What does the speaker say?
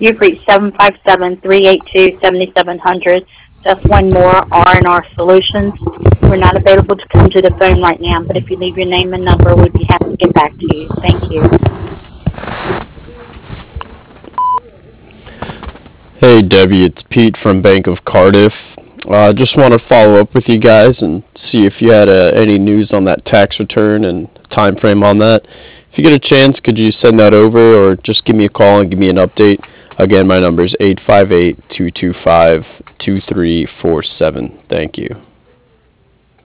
You've reached 757-382-7700. Just one more, R&R Solutions. We're not available to come to the phone right now, but if you leave your name and number, we'd be happy to get back to you. Thank you. Hey Debbie, it's Pete from Bank of Cardiff. Just want to follow up with you guys and see if you had any news on that tax return and time frame on that. If you get a chance, could you send that over or just give me a call and give me an update? Again, my number is 858-225-2347. Thank you.